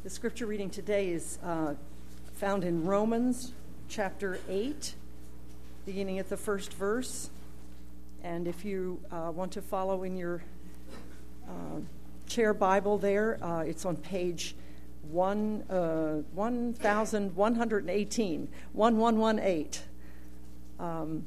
The scripture reading today is found in Romans chapter 8, beginning at the first verse. And if you want to follow in your chair Bible there, it's on page 1118, 1118.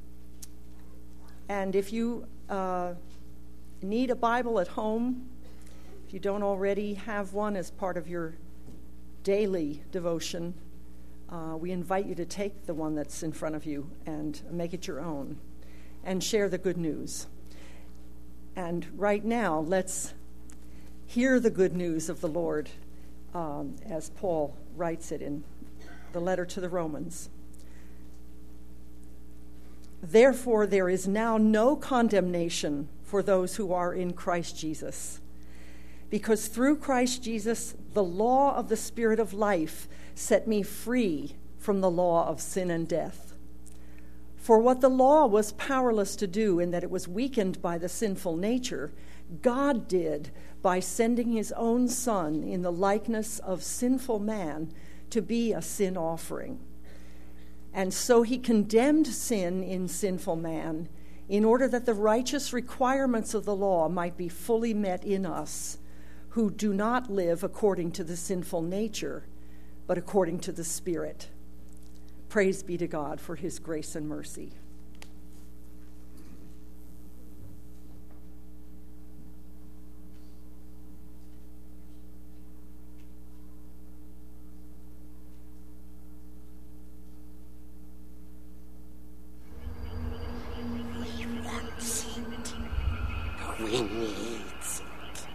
And if you need a Bible at home, if you don't already have one as part of your daily devotion, we invite you to take the one that's in front of you and make it your own and share the good news. And right now, let's hear the good news of the Lord as Paul writes it in the letter to the Romans. Therefore, there is now no condemnation for those who are in Christ Jesus. Because through Christ Jesus, the law of the Spirit of life set me free from the law of sin and death. For what the law was powerless to do in that it was weakened by the sinful nature, God did by sending his own Son in the likeness of sinful man to be a sin offering. And so he condemned sin in sinful man in order that the righteous requirements of the law might be fully met in us, who do not live according to the sinful nature, but according to the Spirit. Praise be to God for his grace and mercy. We need it.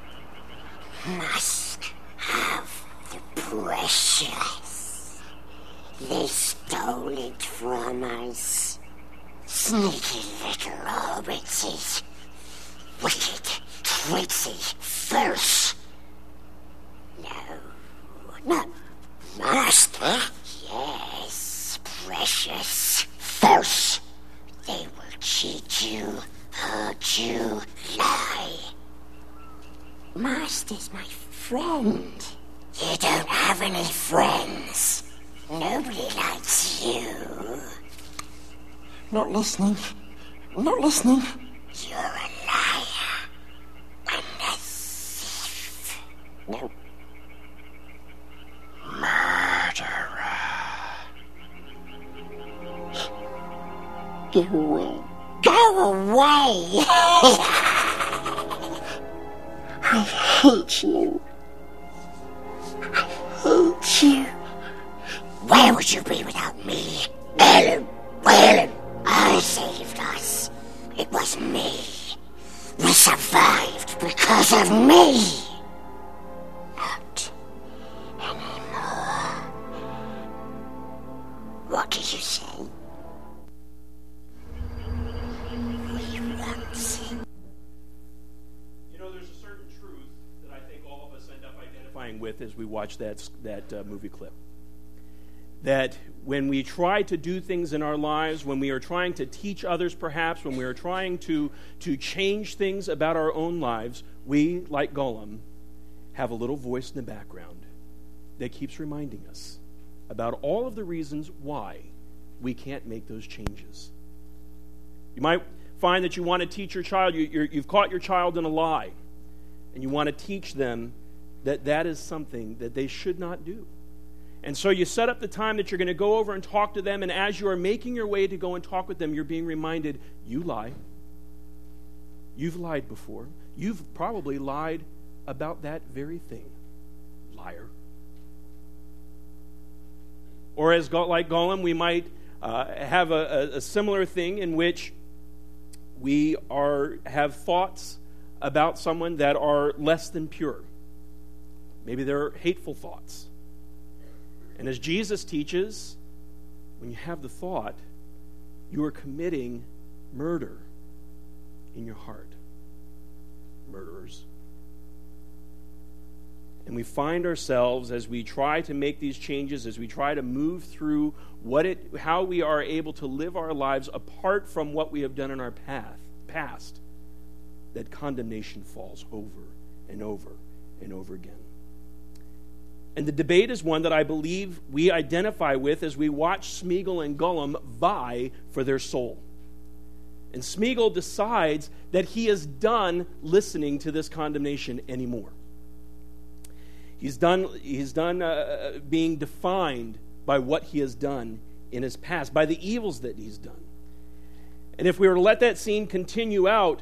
Must have the precious. They stole it from us. Sneaky little hobbitses. Wicked, tricksy, false. No, Master. Yes, precious, false. They will cheat you, hurt you, lie. Master's my friend. You don't have any friends. Nobody likes you. Not listening. You're a liar. And a thief. No. Murderer. Go away. Go away! I hate you. Where would you be without me? Ellen, I saved us. It was me. We survived because of me. Not anymore. What did you say? With as we watch that movie clip. That when we try to do things in our lives, when we are trying to teach others perhaps, when we are trying to change things about our own lives, we, like Gollum, have a little voice in the background that keeps reminding us about all of the reasons why we can't make those changes. You might find that you want to teach your child, you've caught your child in a lie, and you want to teach them that is something that they should not do. And so you set up the time that you're going to go over and talk to them, and as you are making your way to go and talk with them, you're being reminded, you lie. You've lied before. You've probably lied about that very thing. Liar. Or as like Gollum, we might have a similar thing in which we have thoughts about someone that are less than pure. Maybe they're hateful thoughts. And as Jesus teaches, when you have the thought, you are committing murder in your heart. Murderers. And we find ourselves, as we try to make these changes, as we try to move through how we are able to live our lives apart from what we have done in our past, that condemnation falls over and over and over again. And the debate is one that I believe we identify with as we watch Smeagol and Gollum vie for their soul. And Smeagol decides that he is done listening to this condemnation anymore. He's done being defined by what he has done in his past, by the evils that he's done. And if we were to let that scene continue out,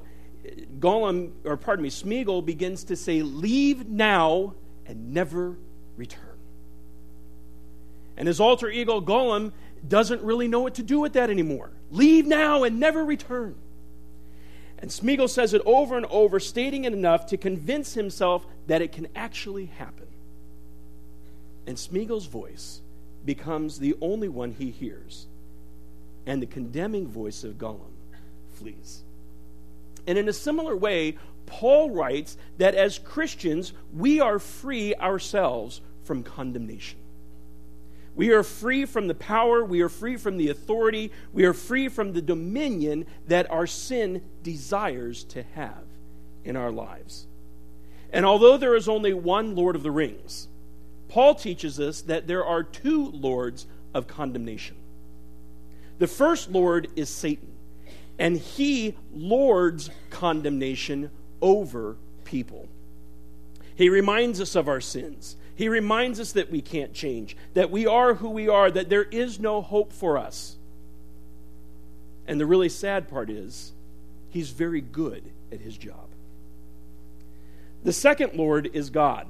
Smeagol begins to say, "Leave now and never return." And his alter ego Gollum doesn't really know what to do with that anymore. Leave now and never return. And Smeagol says it over and over, stating it enough to convince himself that it can actually happen. And Smeagol's voice becomes the only one he hears, and the condemning voice of Gollum flees. And in a similar way, Paul writes that as Christians, we are free ourselves from condemnation. We are free from the power, we are free from the authority, we are free from the dominion that our sin desires to have in our lives. And although there is only one Lord of the Rings, Paul teaches us that there are two lords of condemnation. The first lord is Satan, and he lords condemnation over people. He reminds us of our sins. He reminds us that we can't change, that we are who we are, that there is no hope for us. And the really sad part is, he's very good at his job. The second Lord is God.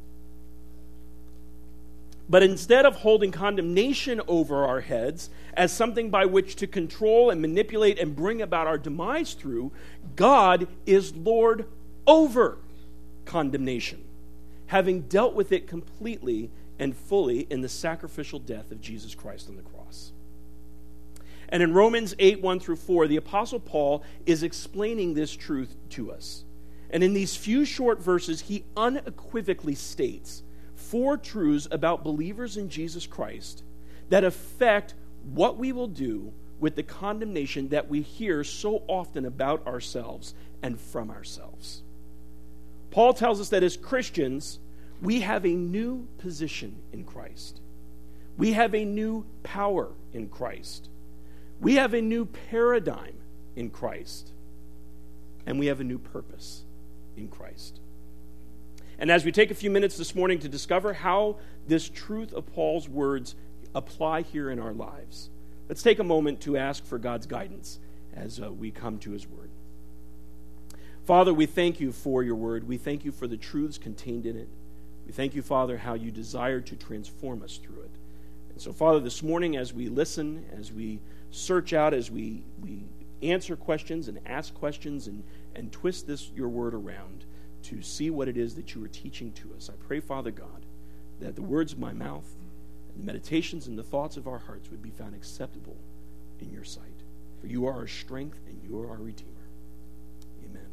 But instead of holding condemnation over our heads as something by which to control and manipulate and bring about our demise through, God is Lord over condemnation, having dealt with it completely and fully in the sacrificial death of Jesus Christ on the cross. And in Romans 8, 1 through 4, the Apostle Paul is explaining this truth to us. And in these few short verses, he unequivocally states 4 truths about believers in Jesus Christ that affect what we will do with the condemnation that we hear so often about ourselves and from ourselves. Paul tells us that as Christians, we have a new position in Christ. We have a new power in Christ. We have a new paradigm in Christ. And we have a new purpose in Christ. And as we take a few minutes this morning to discover how this truth of Paul's words apply here in our lives, let's take a moment to ask for God's guidance as we come to his word. Father, we thank you for your word. We thank you for the truths contained in it. We thank you, Father, how you desire to transform us through it. And so, Father, this morning as we listen, as we search out, as we answer questions and ask questions and twist your word around to see what it is that you are teaching to us, I pray, Father God, that the words of my mouth and the meditations and the thoughts of our hearts would be found acceptable in your sight. For you are our strength and you are our Redeemer. Amen.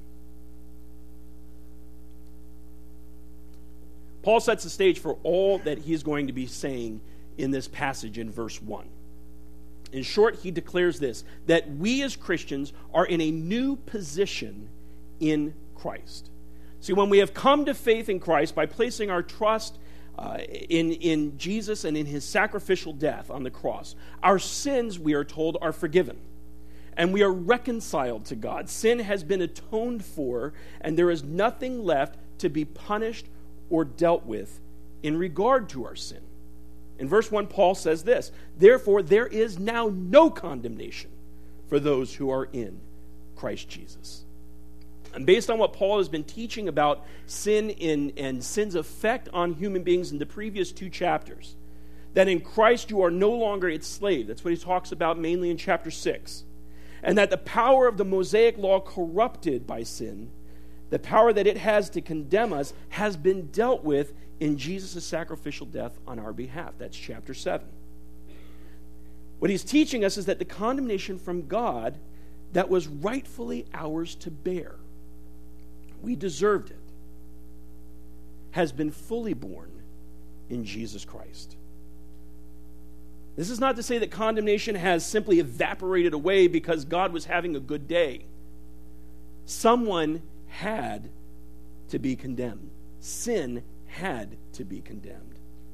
Paul sets the stage for all that he is going to be saying in this passage in verse 1. In short, he declares this, that we as Christians are in a new position in Christ. See, when we have come to faith in Christ by placing our trust in Jesus and in his sacrificial death on the cross, our sins, we are told, are forgiven. And we are reconciled to God. Sin has been atoned for, and there is nothing left to be punished or dealt with in regard to our sin. In verse 1, Paul says this, "Therefore there is now no condemnation for those who are in Christ Jesus." And based on what Paul has been teaching about sin and sin's effect on human beings in the previous 2 chapters, that in Christ you are no longer its slave. That's what he talks about mainly in chapter 6. And that the power of the Mosaic law corrupted by sin, the power that it has to condemn us, has been dealt with in Jesus' sacrificial death on our behalf. That's chapter 7. What he's teaching us is that the condemnation from God that was rightfully ours to bear, we deserved it, has been fully borne in Jesus Christ. This is not to say that condemnation has simply evaporated away because God was having a good day. Someone had to be condemned. Sin had to be condemned.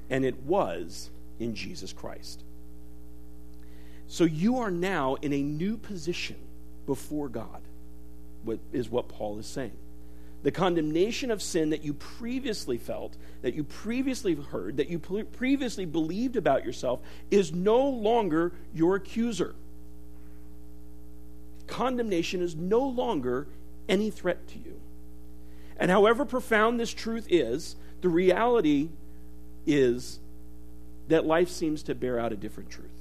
and it was in Jesus Christ. So you are now in a new position before God, what Paul is saying. The condemnation of sin that you previously felt, that you previously heard, that you previously believed about yourself is no longer your accuser. Condemnation is no longer any threat to you. And however profound this truth is, the reality is that life seems to bear out a different truth.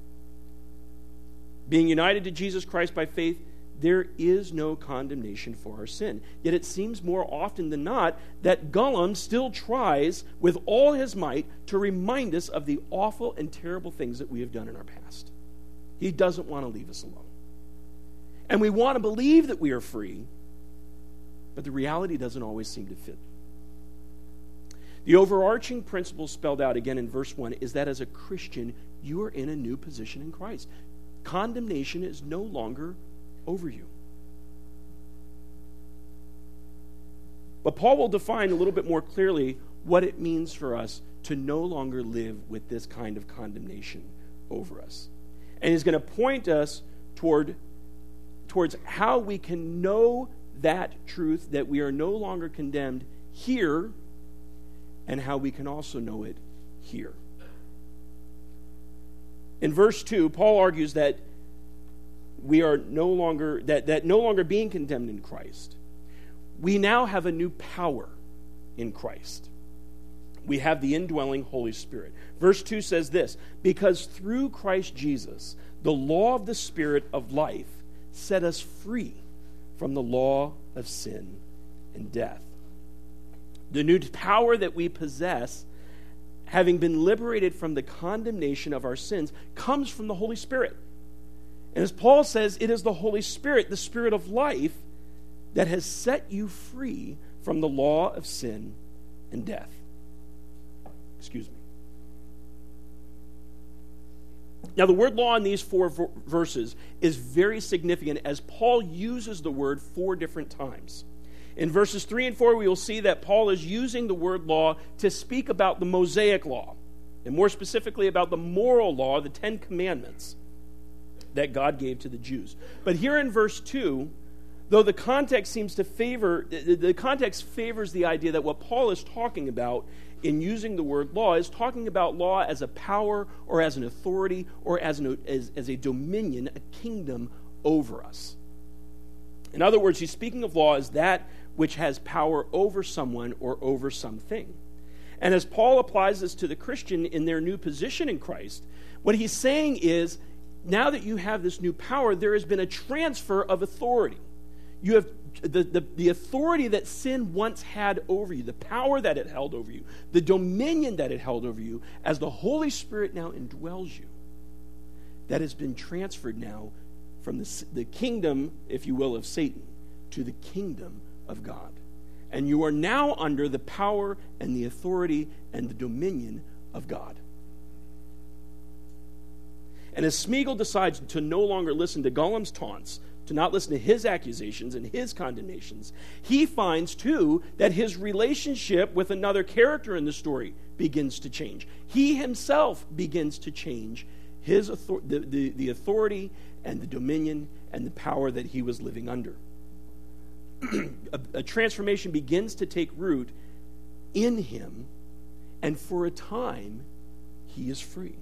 Being united to Jesus Christ by faith, there is no condemnation for our sin. Yet it seems more often than not that Gollum still tries with all his might to remind us of the awful and terrible things that we have done in our past. He doesn't want to leave us alone. And we want to believe that we are free, but the reality doesn't always seem to fit. The overarching principle spelled out again in verse 1 is that as a Christian, you are in a new position in Christ. Condemnation is no longer over you. But Paul will define a little bit more clearly what it means for us to no longer live with this kind of condemnation over us. And he's going to point us towards how we can know that truth, that we are no longer condemned here, and how we can also know it here. In verse 2, Paul argues that we are no longer, that no longer being condemned in Christ, we now have a new power in Christ. We have the indwelling Holy Spirit. Verse 2 says this, because through Christ Jesus, the law of the Spirit of life set us free from the law of sin and death. The new power that we possess, having been liberated from the condemnation of our sins, comes from the Holy Spirit. And as Paul says, it is the Holy Spirit, the Spirit of life, that has set you free from the law of sin and death. Excuse me. Now, the word law in these 4 verses is very significant as Paul uses the word 4 different times. In verses 3 and 4, we will see that Paul is using the word law to speak about the Mosaic law, and more specifically about the moral law, the 10 Commandments that God gave to the Jews. But here in verse 2, though the context seems to favors the idea that what Paul is talking about in using the word law is talking about law as a power or as an authority or as a dominion, a kingdom over us. In other words, he's speaking of law as that which has power over someone or over something. And as Paul applies this to the Christian in their new position in Christ, what he's saying is, now that you have this new power, there has been a transfer of authority. You have the authority that sin once had over you, the power that it held over you, the dominion that it held over you, as the Holy Spirit now indwells you, that has been transferred now from the kingdom, if you will, of Satan to the kingdom of God. And you are now under the power and the authority and the dominion of God. And as Smeagol decides to no longer listen to Gollum's taunts, to not listen to his accusations and his condemnations, he finds, too, that his relationship with another character in the story begins to change. He himself begins to change his the authority and the dominion and the power that he was living under. A transformation begins to take root in him, and for a time, he is free.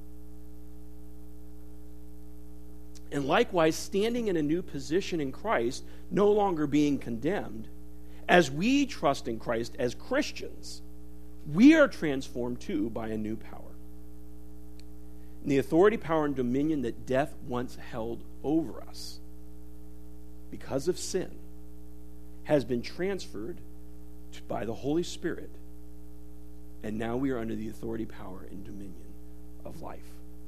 And likewise, standing in a new position in Christ, no longer being condemned, as we trust in Christ as Christians, we are transformed too by a new power. And the authority, power, and dominion that death once held over us, because of sin, has been transferred by the Holy Spirit, and now we are under the authority, power, and dominion of life.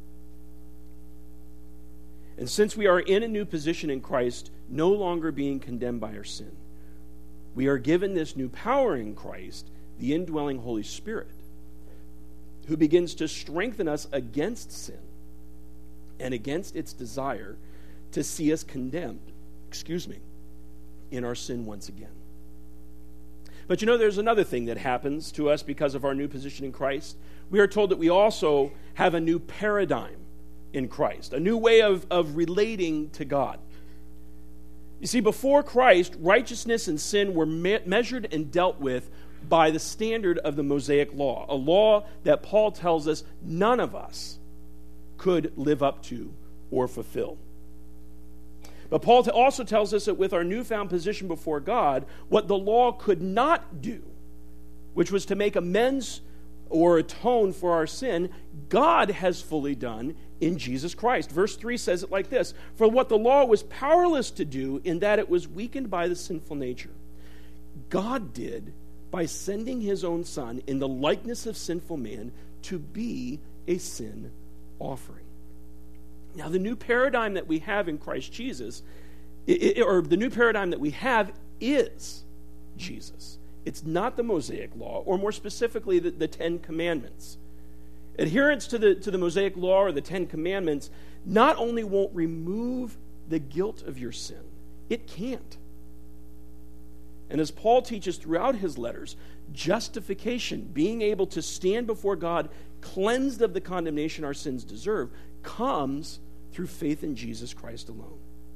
And since we are in a new position in Christ, no longer being condemned by our sin, we are given this new power in Christ, the indwelling Holy Spirit, who begins to strengthen us against sin and against its desire to see us condemned, in our sin once again. But there's another thing that happens to us because of our new position in Christ. We are told that we also have a new paradigm in Christ, a new way of relating to God. You see, before Christ, righteousness and sin were measured and dealt with by the standard of the Mosaic Law, a law that Paul tells us none of us could live up to or fulfill. But Paul also tells us that with our newfound position before God, what the law could not do, which was to make amends or atone for our sin, God has fully done in Jesus Christ. Verse 3 says it like this: "For what the law was powerless to do, in that it was weakened by the sinful nature, God did by sending his own Son in the likeness of sinful man to be a sin offering." Now, the new paradigm that we have in Christ Jesus, or the new paradigm that we have, is Jesus. It's not the Mosaic Law, or more specifically, the Ten Commandments. Adherence to the Mosaic Law or the Ten Commandments not only won't remove the guilt of your sin, it can't. And as Paul teaches throughout his letters, justification, being able to stand before God cleansed of the condemnation our sins deserve, comes through faith in Jesus Christ alone.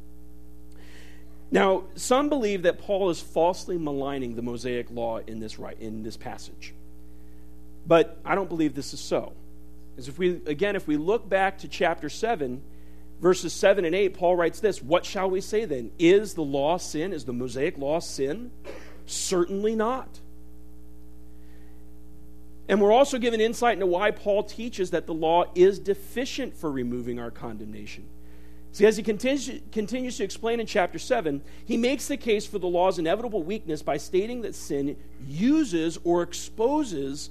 Now, some believe that Paul is falsely maligning the Mosaic Law in this passage. But I don't believe this is so. As if we look back to chapter 7, verses 7 and 8, Paul writes this: "What shall we say then? Is the law sin? Is the Mosaic Law sin? Certainly not." And we're also given insight into why Paul teaches that the law is deficient for removing our condemnation. See, as he continues to explain in chapter 7, he makes the case for the law's inevitable weakness by stating that sin uses our exposure,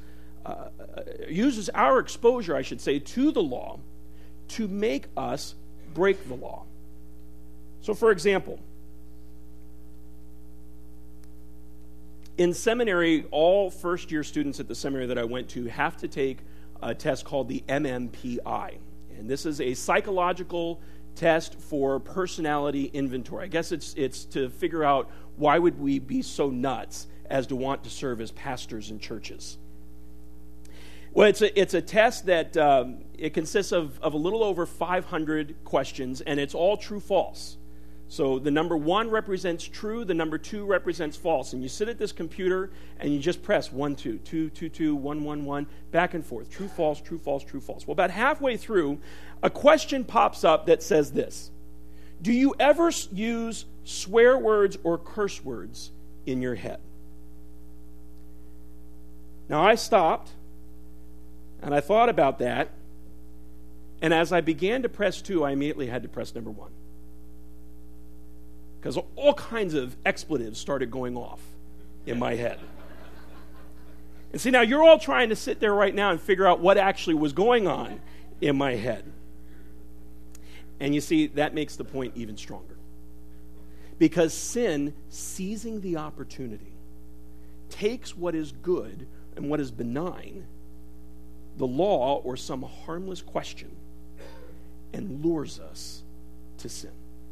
to the law to make us break the law. So, for example, in seminary, all first-year students at the seminary that I went to have to take a test called the MMPI. And this is a psychological test for personality inventory. I guess it's to figure out why would we be so nuts as to want to serve as pastors in churches. Well, it's a test that it consists of a little over 500 questions, and it's all true-false. So the number 1 represents true, the number 2 represents false. And you sit at this computer and you just press 1, 2, 2, 2, 2, 1, 1, 1, back and forth. True, false, true, false, true, false. Well, about halfway through, a question pops up that says this: do you ever use swear words or curse words in your head? Now, I stopped and I thought about that. And as I began to press 2, I immediately had to press number 1. Because all kinds of expletives started going off in my head. And see, now you're all trying to sit there right now and figure out what actually was going on in my head. And you see, that makes the point even stronger. Because sin, seizing the opportunity, takes what is good and what is benign, the law or some harmless question, and lures us to sin.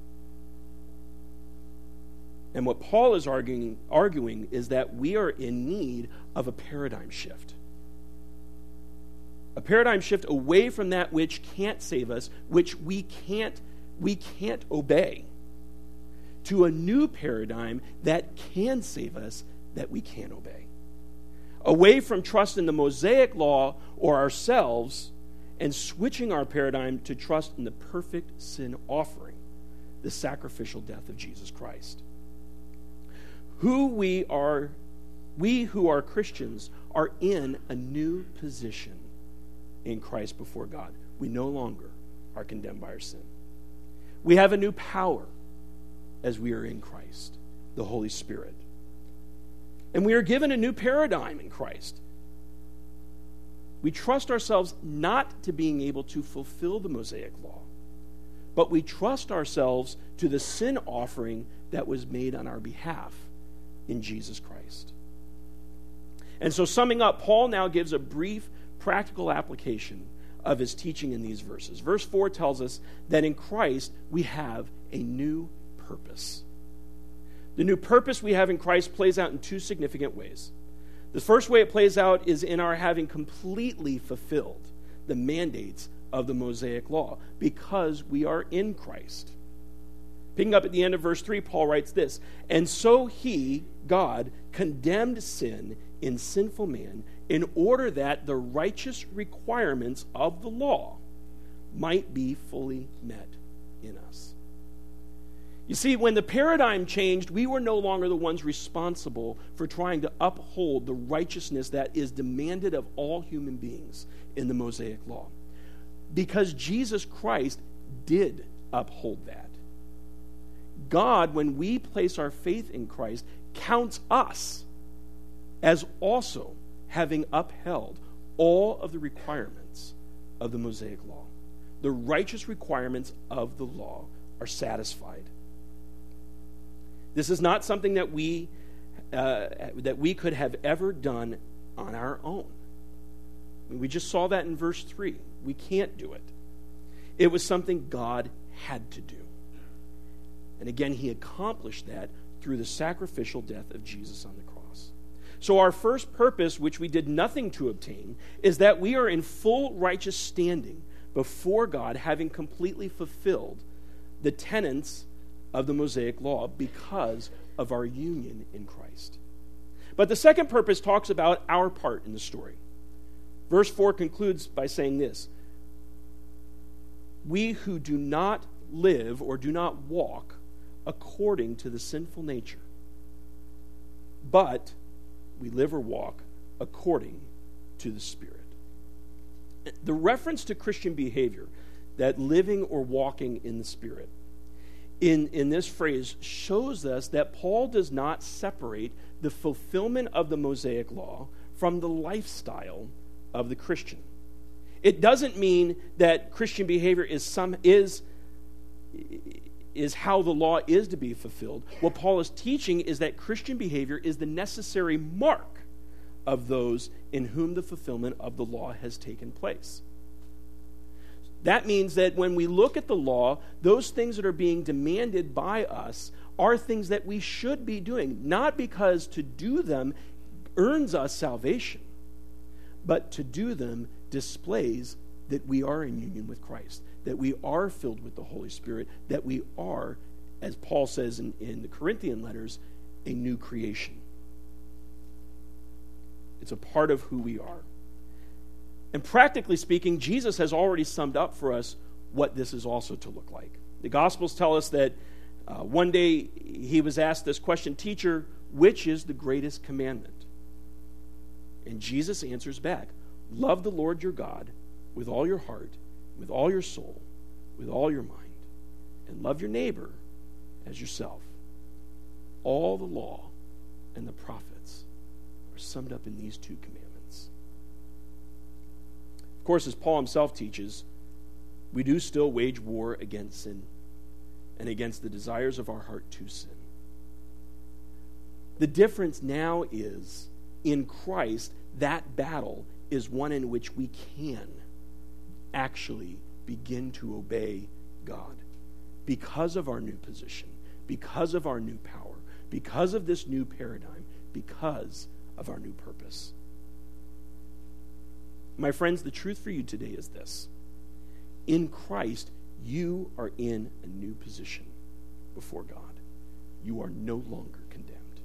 And what Paul is arguing is that we are in need of a paradigm shift. A paradigm shift away from that which can't save us, which we can't obey, to a new paradigm that can save us, that we can obey. Away from trust in the Mosaic Law or ourselves, and switching our paradigm to trust in the perfect sin offering, the sacrificial death of Jesus Christ. We who are Christians are in a new position in Christ before God. We no longer are condemned by our sin. We have a new power as we are in Christ, the Holy Spirit. And we are given a new paradigm in Christ. We trust ourselves not to being able to fulfill the Mosaic Law, but we trust ourselves to the sin offering that was made on our behalf in Jesus Christ. And so, summing up, Paul now gives a brief practical application of his teaching in these verses. Verse 4 tells us that in Christ we have a new purpose. The new purpose we have in Christ plays out in two significant ways. The first way it plays out is in our having completely fulfilled the mandates of the Mosaic law because we are in Christ. Picking up at the end of verse 3, Paul writes this, "And so he, God, condemned sin in sinful man in order that the righteous requirements of the law might be fully met in us." You see, when the paradigm changed, we were no longer the ones responsible for trying to uphold the righteousness that is demanded of all human beings in the Mosaic law. Because Jesus Christ did uphold that. God, when we place our faith in Christ, counts us as also having upheld all of the requirements of the Mosaic law. The righteous requirements of the law are satisfied. This is not something that we could have ever done on our own. We just saw that in verse 3. We can't do it. It was something God had to do. And again, he accomplished that through the sacrificial death of Jesus on the cross. So our first purpose, which we did nothing to obtain, is that we are in full righteous standing before God, having completely fulfilled the tenets of the Mosaic law because of our union in Christ. But the second purpose talks about our part in the story. Verse 4 concludes by saying this: "We who do not live or do not walk according to the sinful nature, but we live or walk according to the Spirit." The reference to Christian behavior, that living or walking in the Spirit, in this phrase shows us that Paul does not separate the fulfillment of the Mosaic law from the lifestyle of the Christian. It doesn't mean that Christian behavior is how the law is to be fulfilled. What Paul is teaching is that Christian behavior is the necessary mark of those in whom the fulfillment of the law has taken place. That means that when we look at the law, those things that are being demanded by us are things that we should be doing, not because to do them earns us salvation, but to do them displays that we are in union with Christ, that we are filled with the Holy Spirit, that we are, as Paul says in the Corinthian letters, a new creation. It's a part of who we are. And practically speaking, Jesus has already summed up for us what this is also to look like. The Gospels tell us that one day he was asked this question, "Teacher, which is the greatest commandment?" And Jesus answers back, "Love the Lord your God with all your heart, with all your soul, with all your mind, and love your neighbor as yourself. All the law and the prophets are summed up in these two commandments." Of course, as Paul himself teaches, we do still wage war against sin and against the desires of our heart to sin. The difference now is, in Christ, that battle is one in which we can actually begin to obey God because of our new position, because of our new power, because of this new paradigm, because of our new purpose. My friends, the truth for you today is this: in Christ, you are in a new position before God. You are no longer condemned.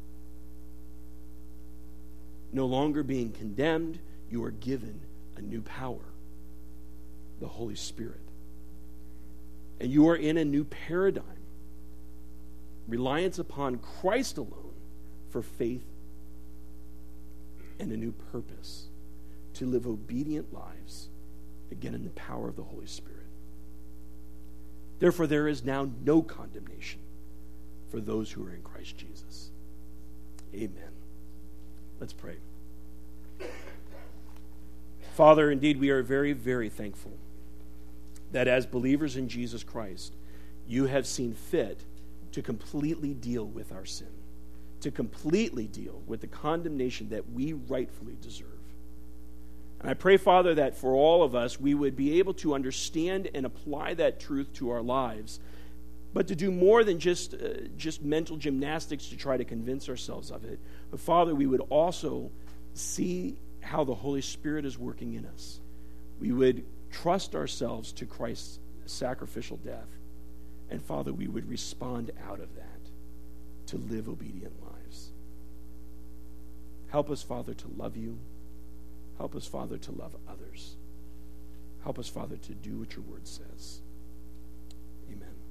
No longer being condemned, you are given a new power, the Holy Spirit. And you are in a new paradigm, reliance upon Christ alone for faith and a new purpose, to live obedient lives, again in the power of the Holy Spirit. Therefore, there is now no condemnation for those who are in Christ Jesus. Amen. Let's pray. Father, indeed, we are very, very thankful that as believers in Jesus Christ, you have seen fit to completely deal with our sin, to completely deal with the condemnation that we rightfully deserve. And I pray, Father, that for all of us, we would be able to understand and apply that truth to our lives, but to do more than just mental gymnastics to try to convince ourselves of it. But Father, we would also see how the Holy Spirit is working in us. We would trust ourselves to Christ's sacrificial death. And Father, we would respond out of that to live obedient lives. Help us, Father, to love you. Help us, Father, to love others. Help us, Father, to do what your word says. Amen.